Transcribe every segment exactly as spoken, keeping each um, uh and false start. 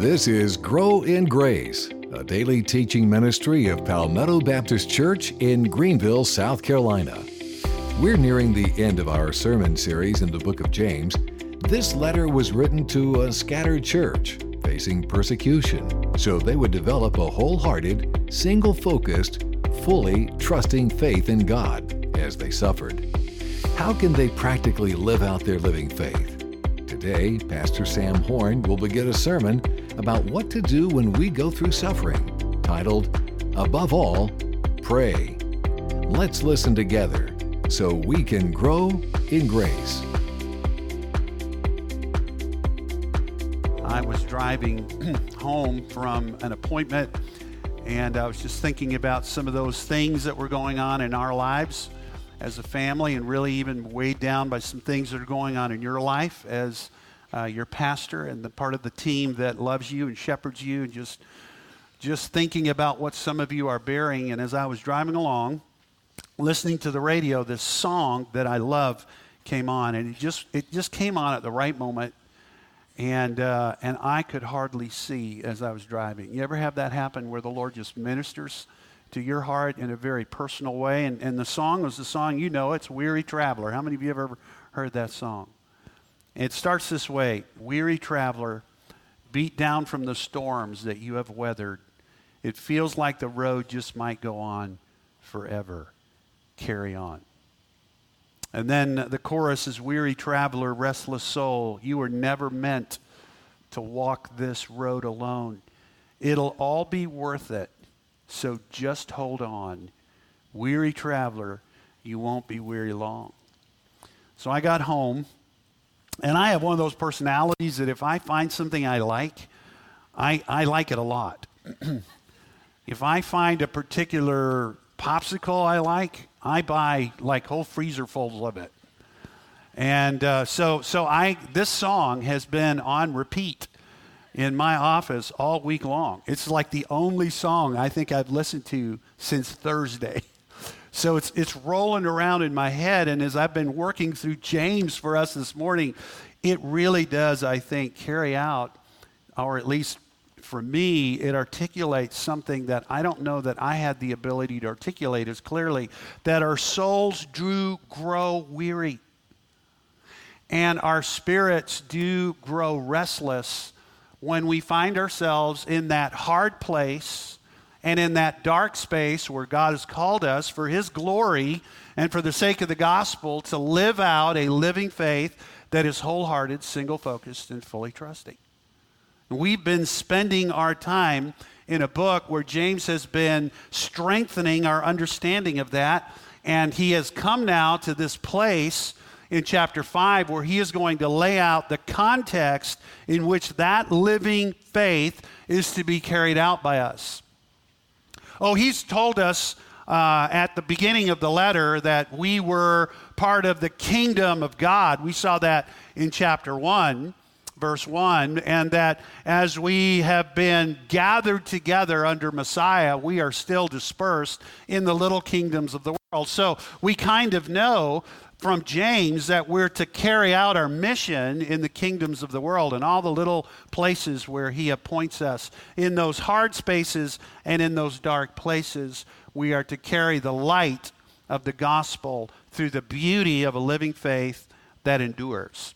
This is Grow in Grace, a daily teaching ministry of Palmetto Baptist Church in Greenville, South Carolina. We're nearing the end of our sermon series in the book of James. This letter was written to a scattered church facing persecution, so they would develop a wholehearted, single-focused, fully trusting faith in God as they suffered. How can they practically live out their living faith? Today, Pastor Sam Horn will begin a sermon about what to do when we go through suffering, titled, Above All, Pray. Let's listen together so we can grow in grace. I was driving home from an appointment, and I was just thinking about some of those things that were going on in our lives as a family, and really even weighed down by some things that are going on in your life as uh, your pastor and the part of the team that loves you and shepherds you, and just just thinking about what some of you are bearing. And as I was driving along, listening to the radio, this song that I love came on, and it just it just came on at the right moment, and uh, and I could hardly see as I was driving. You ever have that happen where the Lord just ministers to your heart in a very personal way? And, and the song was the song, you know, it's Weary Traveler. How many of you have ever heard that song? It starts this way: Weary traveler, beat down from the storms that you have weathered. It feels like the road just might go on forever. Carry on. And then the chorus is, weary traveler, restless soul, you were never meant to walk this road alone. It'll all be worth it. So just hold on. Weary traveler, you won't be weary long. So I got home, and I have one of those personalities that if I find something I like, I, I like it a lot. If I find a particular popsicle I like, I buy like whole freezer fulls of it. And uh, so so I this song has been on repeat in my office all week long. It's like the only song I think I've listened to since Thursday. So it's it's rolling around in my head, and as I've been working through James for us this morning, it really does, I think, carry out, or at least for me, it articulates something that I don't know that I had the ability to articulate as clearly, that our souls do grow weary, and our spirits do grow restless when we find ourselves in that hard place and in that dark space where God has called us for His glory and for the sake of the gospel to live out a living faith that is wholehearted, single-focused, and fully trusting. We've been spending our time in a book where James has been strengthening our understanding of that, and he has come now to this place in chapter five where he is going to lay out the context in which that living faith is to be carried out by us. Oh, he's told us uh, at the beginning of the letter that we were part of the kingdom of God. We saw that in chapter one. Verse one, and that as we have been gathered together under Messiah, we are still dispersed in the little kingdoms of the world. So we kind of know from James that we're to carry out our mission in the kingdoms of the world and all the little places where he appoints us. In those hard spaces and in those dark places, we are to carry the light of the gospel through the beauty of a living faith that endures.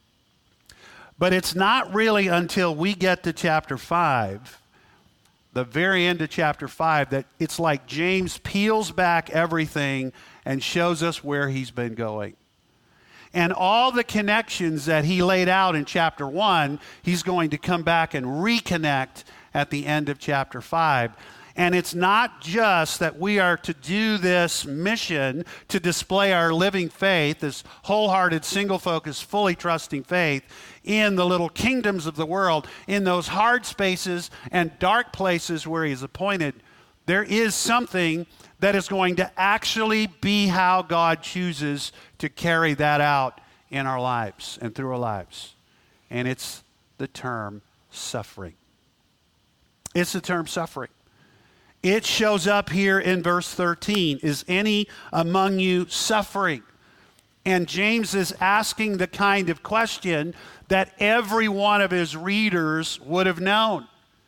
But it's not really until we get to chapter five, the very end of chapter five, that it's like James peels back everything and shows us where he's been going. And all the connections that he laid out in chapter one, he's going to come back and reconnect at the end of chapter five. And it's not just that we are to do this mission to display our living faith, this wholehearted, single-focused, fully trusting faith in the little kingdoms of the world, in those hard spaces and dark places where he's appointed. There is something that is going to actually be how God chooses to carry that out in our lives and through our lives. And it's the term suffering. It's the term suffering. It shows up here in verse thirteen. Is any among you suffering? And James is asking the kind of question that every one of his readers would have known.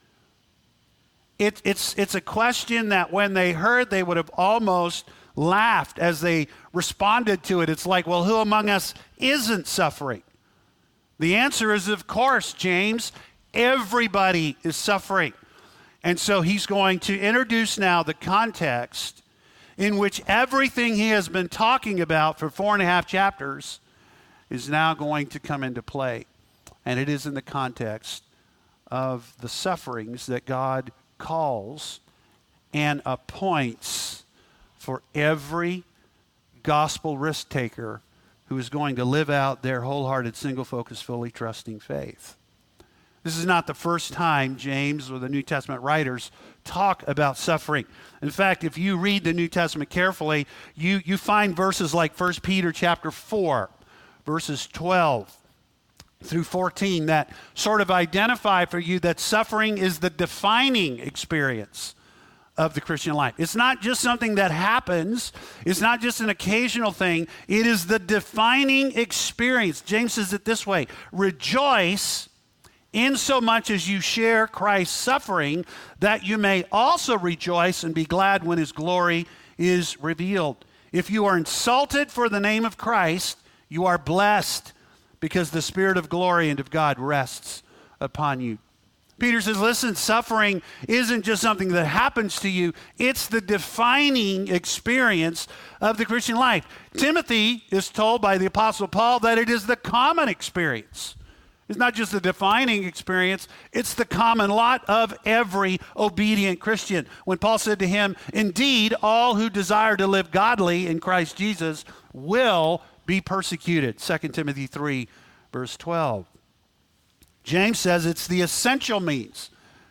It, it's, it's a question that when they heard, they would have almost laughed as they responded to it. It's like, well, who among us isn't suffering? The answer is, of course, James, everybody is suffering. And so he's going to introduce now the context in which everything he has been talking about for four and a half chapters is now going to come into play. And it is in the context of the sufferings that God calls and appoints for every gospel risk taker who is going to live out their wholehearted, single-focused, fully trusting faith. This is not the first time James or the New Testament writers talk about suffering. In fact, if you read the New Testament carefully, you, you find verses like First Peter chapter four, verses twelve through fourteen that sort of identify for you that suffering is the defining experience of the Christian life. It's not just something that happens. It's not just an occasional thing. It is the defining experience. James says it this way: rejoice insomuch as you share Christ's suffering, that you may also rejoice and be glad when his glory is revealed. If you are insulted for the name of Christ, you are blessed, because the Spirit of glory and of God rests upon you. Peter says, listen, suffering isn't just something that happens to you. It's the defining experience of the Christian life. Timothy is told by the Apostle Paul that it is the common experience. It's not just the defining experience, it's the common lot of every obedient Christian. When Paul said to him, indeed, all who desire to live godly in Christ Jesus will be persecuted. Second Timothy three, verse twelve. James says it's the essential means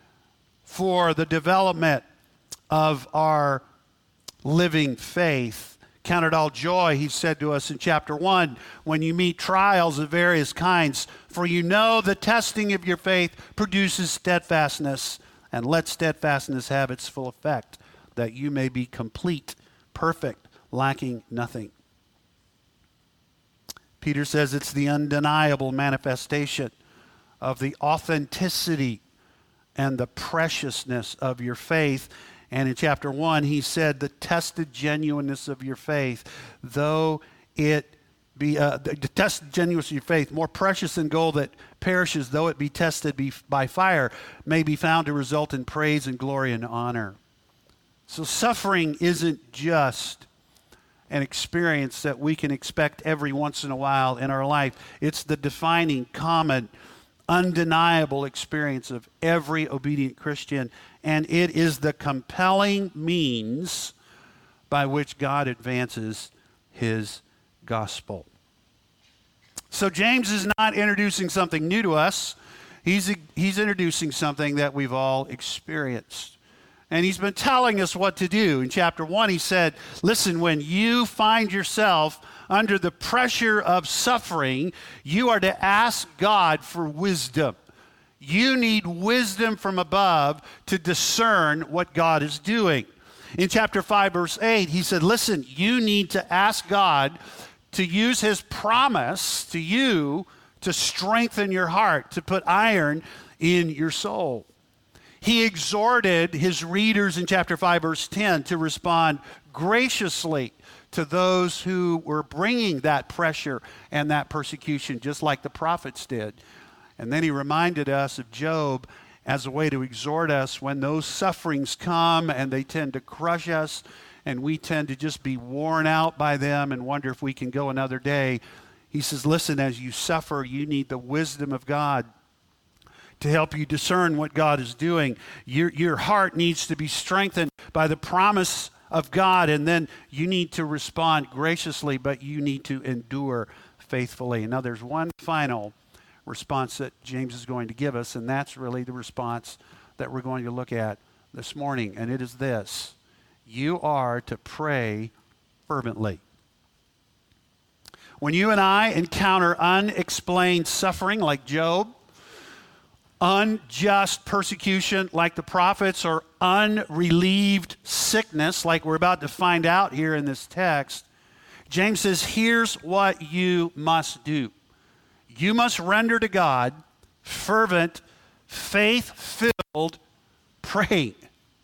for the development of our living faith. Count it all joy, he said to us in chapter one, when you meet trials of various kinds, for you know the testing of your faith produces steadfastness, and let steadfastness have its full effect, that you may be complete, perfect, lacking nothing. Peter says it's the undeniable manifestation of the authenticity and the preciousness of your faith. And in chapter one, he said, the tested genuineness of your faith, though it be, uh, the tested genuineness of your faith, more precious than gold that perishes, though it be tested be, by fire, may be found to result in praise and glory and honor. So suffering isn't just an experience that we can expect every once in a while in our life. It's the defining, common, undeniable experience of every obedient Christian, and it is the compelling means by which God advances his gospel. So James is not introducing something new to us. He's, he's introducing something that we've all experienced. And he's been telling us what to do. In chapter one, he said, listen, when you find yourself under the pressure of suffering, you are to ask God for wisdom. You need wisdom from above to discern what God is doing. In chapter five, verse eight, he said, listen, you need to ask God to use his promise to you to strengthen your heart, to put iron in your soul. He exhorted his readers in chapter five, verse ten, to respond graciously to those who were bringing that pressure and that persecution, just like the prophets did. And then he reminded us of Job as a way to exhort us when those sufferings come and they tend to crush us and we tend to just be worn out by them and wonder if we can go another day. He says, listen, as you suffer, you need the wisdom of God to help you discern what God is doing. Your, your heart needs to be strengthened by the promise of God, and then you need to respond graciously, but you need to endure faithfully. Now, there's one final response that James is going to give us, and that's really the response that we're going to look at this morning, and it is this: you are to pray fervently. When you and I encounter unexplained suffering like Job, unjust persecution like the prophets, or unrelieved sickness like we're about to find out here in this text, James says, here's what you must do. You must render to God fervent, faith-filled praying.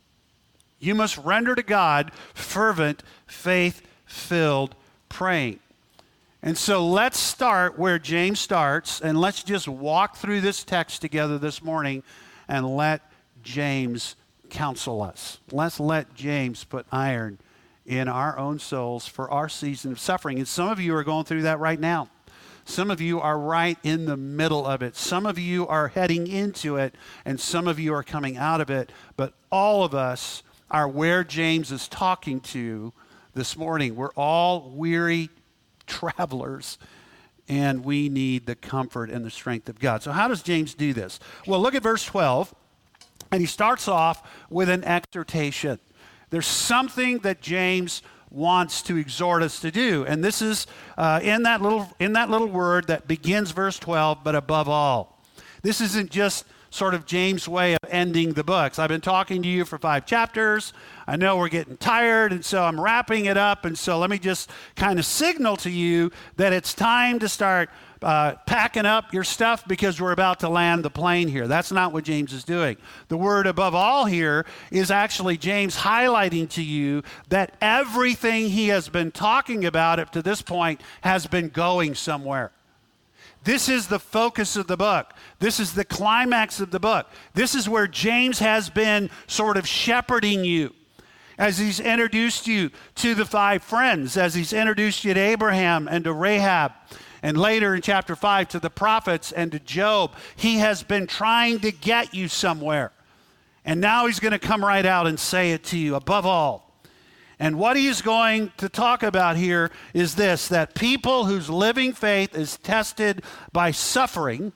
You must render to God fervent, faith-filled praying. And so let's start where James starts, and let's just walk through this text together this morning and let James counsel us. Let's let James put iron in our own souls for our season of suffering. And some of you are going through that right now. Some of you are right in the middle of it. Some of you are heading into it, and some of you are coming out of it. But all of us are where James is talking to this morning. We're all weary travelers, and we need the comfort and the strength of God. So how does James do this? Well, look at verse twelve, and he starts off with an exhortation. There's something that James wants to exhort us to do, and this is uh, in that little in that little word that begins verse twelve, but above all. This isn't just sort of James' way of ending the books. I've been talking to you for five chapters. I know we're getting tired, and so I'm wrapping it up, and so let me just kind of signal to you that it's time to start uh, packing up your stuff because we're about to land the plane here. That's not what James is doing. The word above all here is actually James highlighting to you that everything he has been talking about up to this point has been going somewhere. This is the focus of the book. This is the climax of the book. This is where James has been sort of shepherding you as he's introduced you to the five friends, as he's introduced you to Abraham and to Rahab, and later in chapter five to the prophets and to Job. He has been trying to get you somewhere. And now he's going to come right out and say it to you, above all. And what he is going to talk about here is this, that people whose living faith is tested by suffering,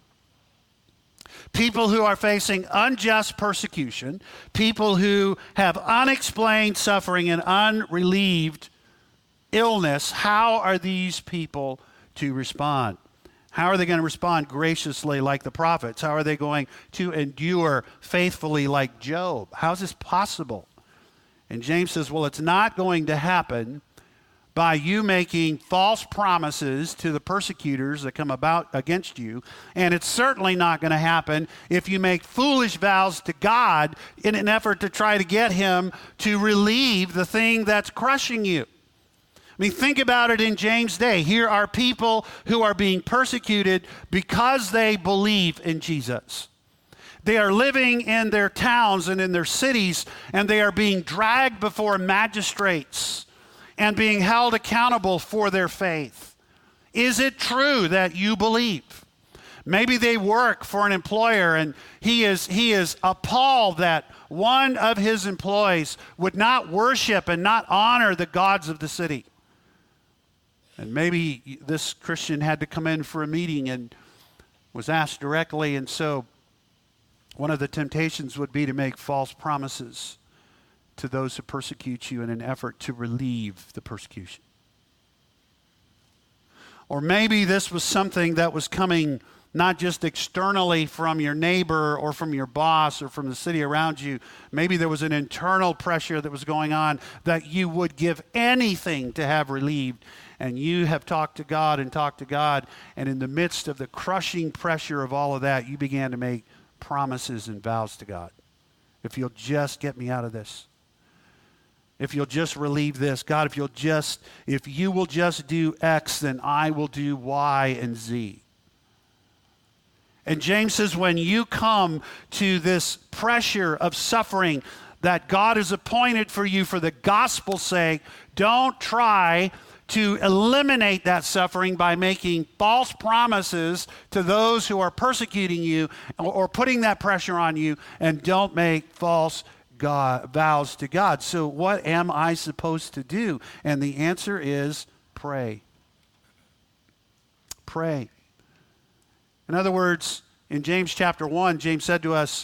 people who are facing unjust persecution, people who have unexplained suffering and unrelieved illness, how are these people to respond? How are they going to respond graciously like the prophets? How are they going to endure faithfully like Job? How is this possible? And James says, well, it's not going to happen by you making false promises to the persecutors that come about against you. And it's certainly not going to happen if you make foolish vows to God in an effort to try to get him to relieve the thing that's crushing you. I mean, think about it in James' day. Here are people who are being persecuted because they believe in Jesus. They are living in their towns and in their cities, and they are being dragged before magistrates and being held accountable for their faith. Is it true that you believe? Maybe they work for an employer, and he is, he is appalled that one of his employees would not worship and not honor the gods of the city. And maybe this Christian had to come in for a meeting and was asked directly, and so one of the temptations would be to make false promises to those who persecute you in an effort to relieve the persecution. Or maybe this was something that was coming not just externally from your neighbor or from your boss or from the city around you. Maybe there was an internal pressure that was going on that you would give anything to have relieved. And you have talked to God and talked to God, and in the midst of the crushing pressure of all of that, you began to make promises and vows to God. If you'll just get me out of this. If you'll just relieve this. God, if you'll just, if you will just do X, then I will do Y and Z. And James says, when you come to this pressure of suffering that God has appointed for you for the gospel's sake, don't try to eliminate that suffering by making false promises to those who are persecuting you or, or putting that pressure on you, and don't make false God, vows to God. So what am I supposed to do? And the answer is pray. Pray. In other words, in James chapter one, James said to us,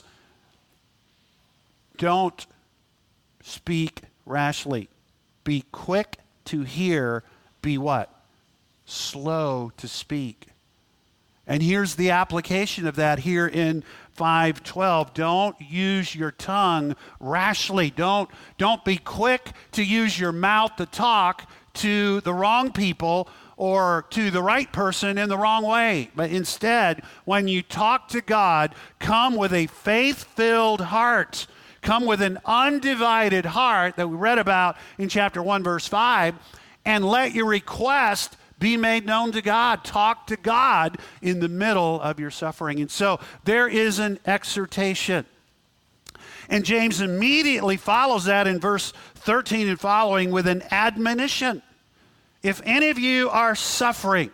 don't speak rashly. Be quick to hear. Be what? Slow to speak. And here's the application of that here in five twelve. Don't use your tongue rashly. Don't, don't be quick to use your mouth to talk to the wrong people or to the right person in the wrong way. But instead, when you talk to God, come with a faith-filled heart. Come with an undivided heart that we read about in chapter one, verse five, and let your request be made known to God. Talk to God in the middle of your suffering. And so there is an exhortation. And James immediately follows that in verse thirteen and following with an admonition. If any of you are suffering,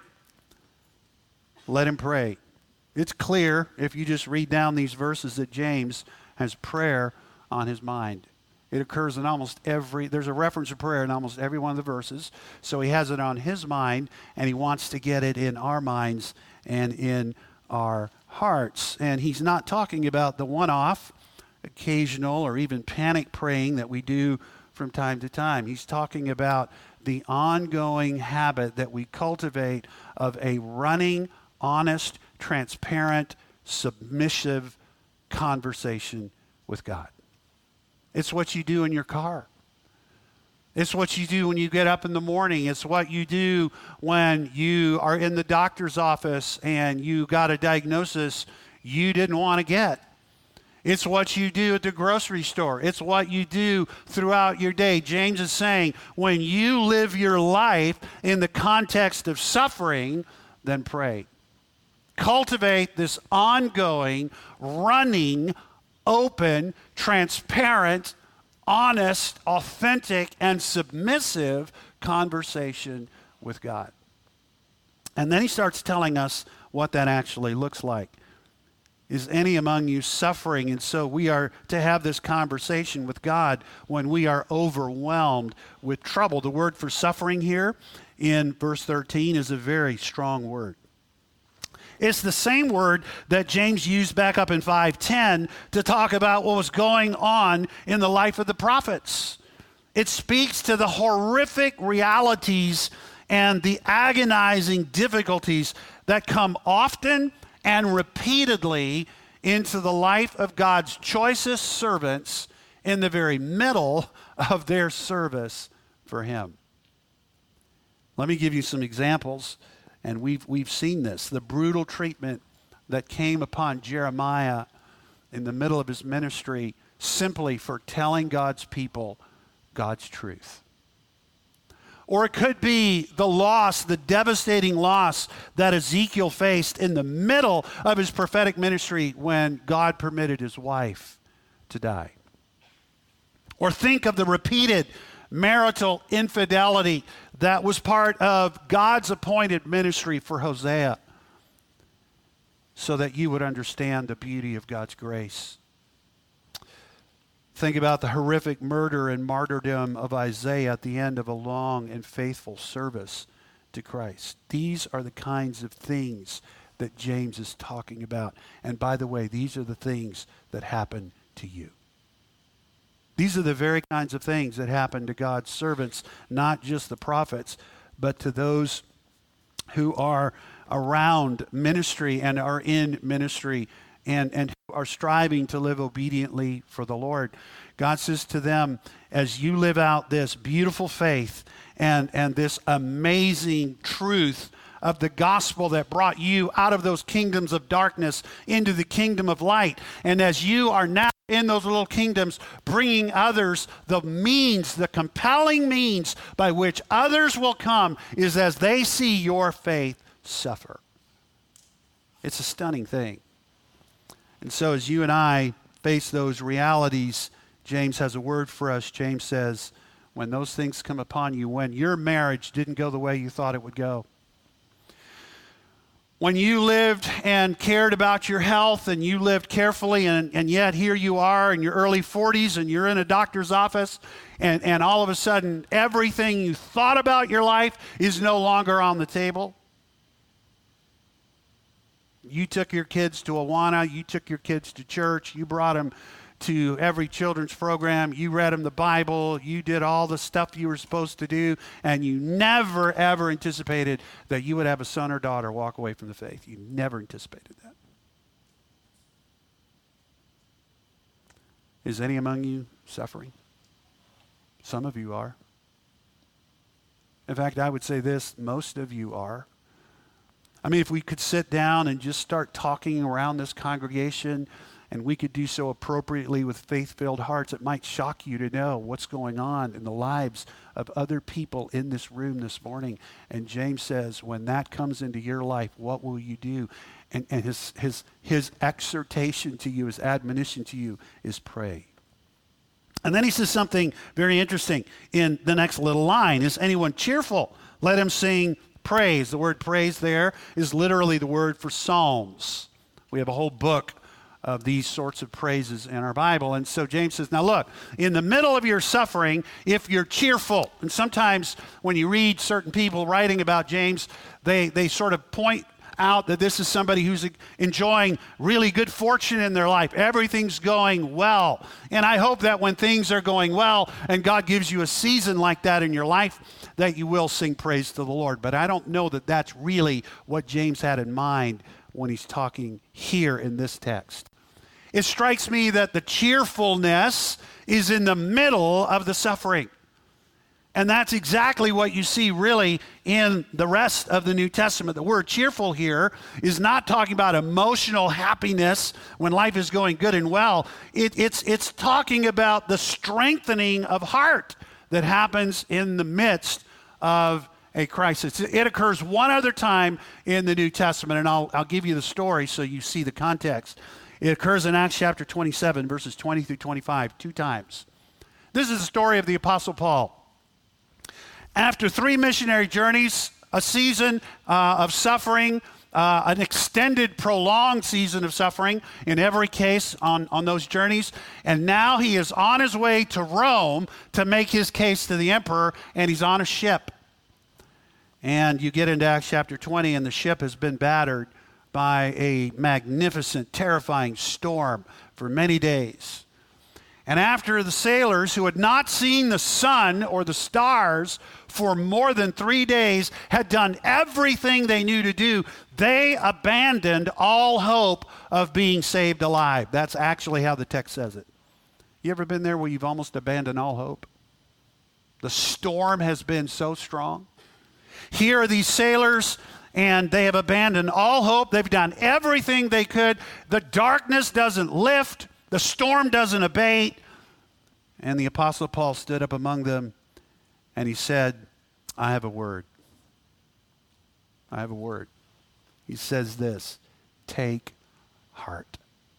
let him pray. It's clear if you just read down these verses that James has prayer on his mind. It occurs in almost every, there's a reference to prayer in almost every one of the verses. So he has it on his mind, and he wants to get it in our minds and in our hearts. And he's not talking about the one-off, occasional, or even panic praying that we do from time to time. He's talking about the ongoing habit that we cultivate of a running, honest, transparent, submissive conversation with God. It's what you do in your car. It's what you do when you get up in the morning. It's what you do when you are in the doctor's office and you got a diagnosis you didn't want to get. It's what you do at the grocery store. It's what you do throughout your day. James is saying, when you live your life in the context of suffering, then pray. Cultivate this ongoing, running, open, transparent, honest, authentic, and submissive conversation with God. And then he starts telling us what that actually looks like. Is any among you suffering? And so we are to have this conversation with God when we are overwhelmed with trouble. The word for suffering here in verse thirteen is a very strong word. It's the same word that James used back up in five ten to talk about what was going on in the life of the prophets. It speaks to the horrific realities and the agonizing difficulties that come often and repeatedly into the life of God's choicest servants in the very middle of their service for him. Let me give you some examples, and we've, we've seen this. The brutal treatment that came upon Jeremiah in the middle of his ministry simply for telling God's people God's truth. Or it could be the loss, the devastating loss that Ezekiel faced in the middle of his prophetic ministry when God permitted his wife to die. Or think of the repeated marital infidelity that was part of God's appointed ministry for Hosea, so that you would understand the beauty of God's grace. Think about the horrific murder and martyrdom of Isaiah at the end of a long and faithful service to Christ. These are the kinds of things that James is talking about. And by the way, these are the things that happen to you. These are the very kinds of things that happen to God's servants, not just the prophets, but to those who are around ministry and are in ministry and, and who are striving to live obediently for the Lord. God says to them, as you live out this beautiful faith and, and this amazing truth of the gospel that brought you out of those kingdoms of darkness into the kingdom of light, and as you are now in those little kingdoms, bringing others, the means, the compelling means by which others will come is as they see your faith suffer. It's a stunning thing. And so as you and I face those realities, James has a word for us. James says, when those things come upon you, when your marriage didn't go the way you thought it would go, when you lived and cared about your health and you lived carefully, and, and yet here you are in your early forties and you're in a doctor's office, and, and all of a sudden everything you thought about your life is no longer on the table. You took your kids to Awana, you took your kids to church, you brought them to every children's program, you read them the Bible, you did all the stuff you were supposed to do, and you never, ever anticipated that you would have a son or daughter walk away from the faith. You never anticipated that. Is any among you suffering? Some of you are. In fact, I would say this, most of you are. I mean, if we could sit down and just start talking around this congregation, and we could do so appropriately with faith-filled hearts, it might shock you to know what's going on in the lives of other people in this room this morning. And James says, when that comes into your life, what will you do? And, and his, his, his exhortation to you, his admonition to you is pray. And then he says something very interesting in the next little line. Is anyone cheerful? Let him sing praise. The word praise there is literally the word for psalms. We have a whole book of these sorts of praises in our Bible. And so James says, now look, in the middle of your suffering, if you're cheerful, and sometimes when you read certain people writing about James, they, they sort of point out that this is somebody who's enjoying really good fortune in their life. Everything's going well. And I hope that when things are going well and God gives you a season like that in your life, that you will sing praise to the Lord. But I don't know that that's really what James had in mind when he's talking here in this text. It strikes me that the cheerfulness is in the middle of the suffering. And that's exactly what you see really in the rest of the New Testament. The word cheerful here is not talking about emotional happiness when life is going good and well. It, it's, it's talking about the strengthening of heart that happens in the midst of a crisis. It occurs one other time in the New Testament, and I'll, I'll give you the story so you see the context. It occurs in Acts chapter twenty-seven, verses twenty through twenty-five, two times. This is the story of the Apostle Paul. After three missionary journeys, a season uh, of suffering, uh, an extended, prolonged season of suffering in every case on, on those journeys, and now he is on his way to Rome to make his case to the emperor, and he's on a ship. And you get into Acts chapter twenty, and the ship has been battered by a magnificent, terrifying storm for many days. And after the sailors who had not seen the sun or the stars for more than three days had done everything they knew to do, they abandoned all hope of being saved alive. That's actually how the text says it. You ever been there where you've almost abandoned all hope? The storm has been so strong. Here are these sailors, and they have abandoned all hope. They've done everything they could. The darkness doesn't lift. The storm doesn't abate. And the Apostle Paul stood up among them, and he said, I have a word. I have a word. He says this, take heart.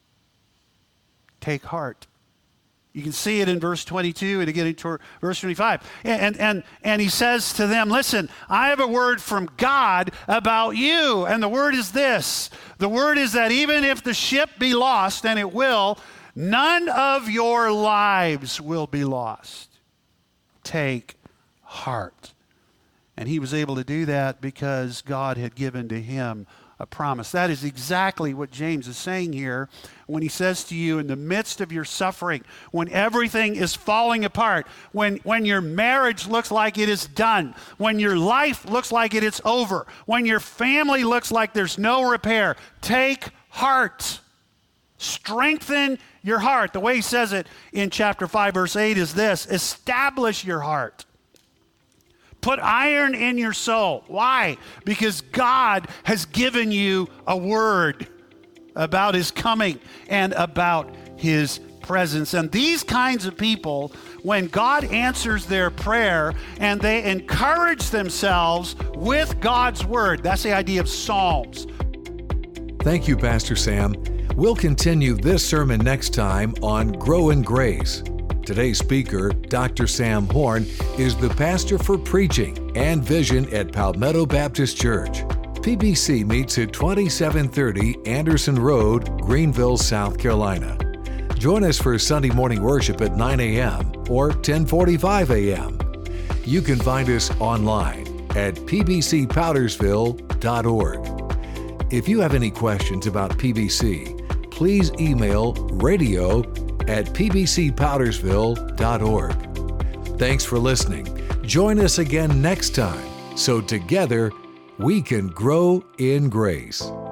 Take heart. You can see it in verse twenty-two and again in verse twenty-five. And, and, and, and he says to them, listen, I have a word from God about you. And the word is this. The word is that even if the ship be lost, and it will, none of your lives will be lost. Take heart. And he was able to do that because God had given to him a promise. That is exactly what James is saying here when he says to you in the midst of your suffering, when everything is falling apart, when, when your marriage looks like it is done, when your life looks like it is over, when your family looks like there's no repair, take heart. Strengthen your heart. The way he says it in chapter five, verse eight is this, establish your heart. Put iron in your soul. Why? Because God has given you a word about his coming and about his presence. And these kinds of people, when God answers their prayer and they encourage themselves with God's word, that's the idea of Psalms. Thank you, Pastor Sam. We'll continue this sermon next time on Grow in Grace. Today's speaker, Doctor Sam Horn, is the pastor for preaching and vision at Palmetto Baptist Church. P B C meets at twenty-seven thirty Anderson Road, Greenville, South Carolina. Join us for Sunday morning worship at nine a.m. or ten forty-five a.m. You can find us online at p b c powdersville dot org. If you have any questions about P B C, please email radio at p b c powdersville dot org. Thanks for listening. Join us again next time so together we can grow in grace.